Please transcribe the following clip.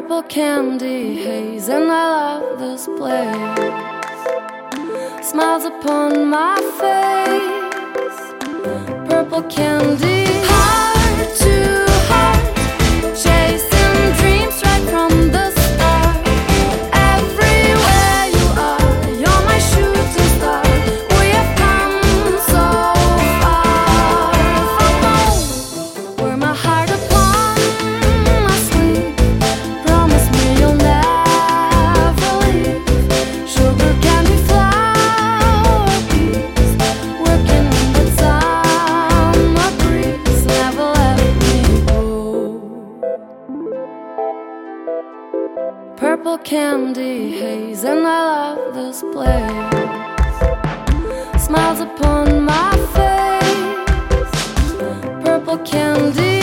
Purple candy haze, and I love this place. Smiles upon my face. Purple candy, heart to heart, chasing dreams right from the start. Everywhere you are, you're my shooting star. We have come so far from home, where my heart upon my sleeve. Promise me you'll never leave. Sugar candy flower peas, working in the summer breeze. Never let me go. Purple candy haze, and I love this place. Smiles upon my face. Purple candy